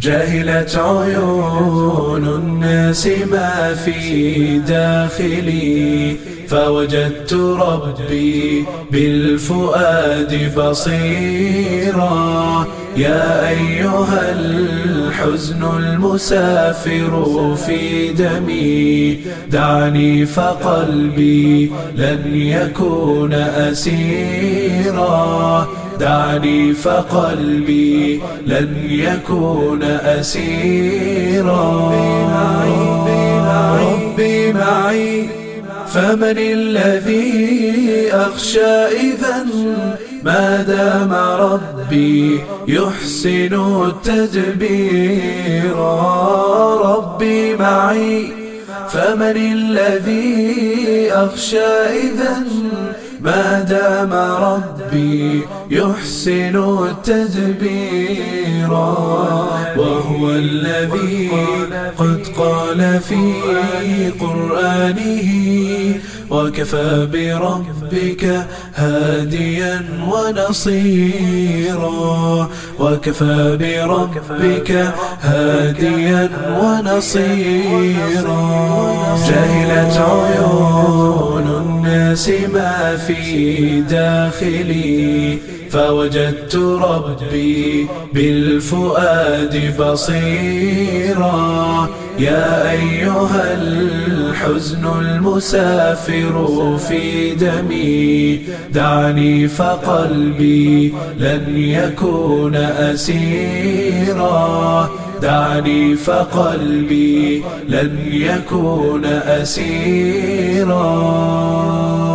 جهلت عيون الناس ما في داخلي، فوجدت ربي بالفؤاد بصيرا. يا أيها الحزن المسافر في دمي، دعني فقلبي لن يكون أسيرا. دعني فقلبي لن يكون أسيرا. ربي معي، فمن الذي أخشى إذا ما دام ربي يحسن التدبير. ربي معي، فمن الذي أخشى إذا ما دام ربي يحسن التدبير. وهو الذي قد قال في قرآنه: وكفى بربك هاديا ونصيرا. وكفى بربك هاديا ونصيرا. جهلت عيون الناس ما في داخلي، فوجدت ربي بالفؤاد بصيرا. يا أيها الحزن المسافر في دمي، دعني فقلبي لن يكون أسيرا. دعني فقلبي لن يكون أسيرا.